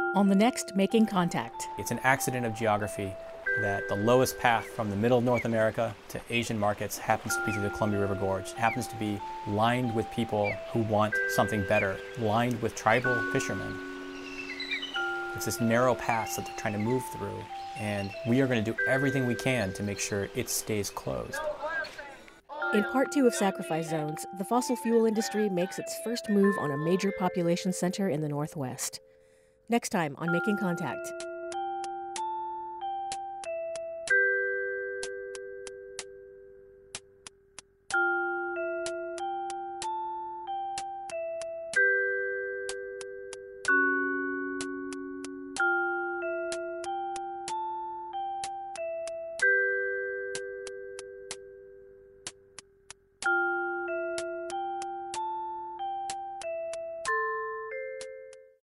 On the next Making Contact. It's an accident of geography that the lowest path from the middle of North America to Asian markets happens to be through the Columbia River Gorge. It happens to be lined with people who want something better, lined with tribal fishermen. It's this narrow path that they're trying to move through, and we are going to do everything we can to make sure it stays closed. In part 2 of Sacrifice Zones, the fossil fuel industry makes its first move on a major population center in the Northwest. Next time on Making Contact.